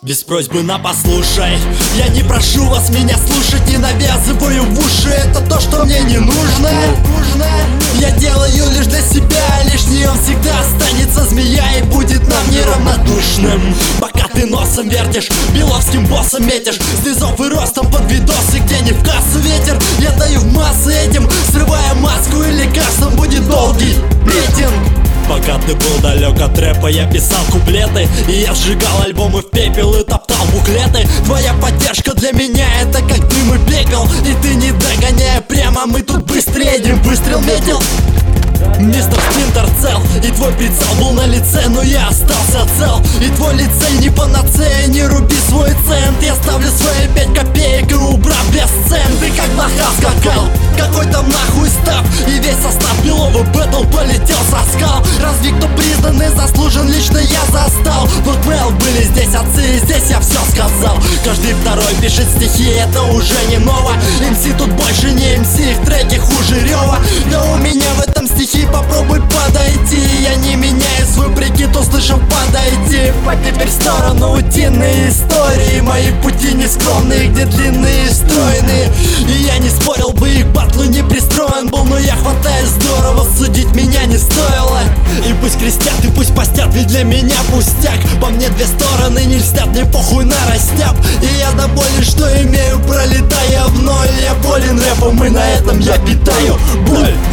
Без просьбы на послушай. Я не прошу вас меня слушать, не навязываю в уши. Это то, что мне не нужно. Я делаю лишь для себя, лишний он всегда останется змея и будет нам неравнодушным. Пока ты носом вертишь, беловским боссом метишь, с низов и ростом под видосы, где не в кассу ветер. Я даю в массы этим, срывая маску, и лекарством будет долгий митинг. Пока ты был далек от рэпа, я писал куплеты, и я сжигал альбомы в пепел и топтал буклеты. Твоя поддержка для меня это как дым и пепел, и ты не догоняя прямо, мы тут быстрее едем. Выстрел метил, мистер Сплинтер цел, и твой прицел был на лице, но я остался цел. И твой лицей не панацея, не руби свой цент. Я ставлю свои 5 копеек и убрав без сцен. Ты как блоха скакал, какой там нахуй став, и весь состав Белова бэтл полетел со скал. Разве кто признан и заслужен, лично я застал. Блэкмейл были здесь отцы, и здесь я все сказал. Каждый второй пишет стихи, это уже не ново. МС тут больше не МС, их треки хуже рева. Но у меня в этом стихе попробуй подойти. Я не меняю свой прикид, услышав подойти. А теперь в сторону утиные истории. Мои пути не скромные, где длинные и стройные. И я не спорил бы, их батлу не пристроен был, но я хватаю здорово, судить меня не стоило. И пусть крестят, и пусть постят, ведь для меня пустяк. По мне две стороны не льстят, мне похуй на растяп. И я доволен, что имею, пролетая в ноль. Я болен рэпом, и на этом я питаю боль.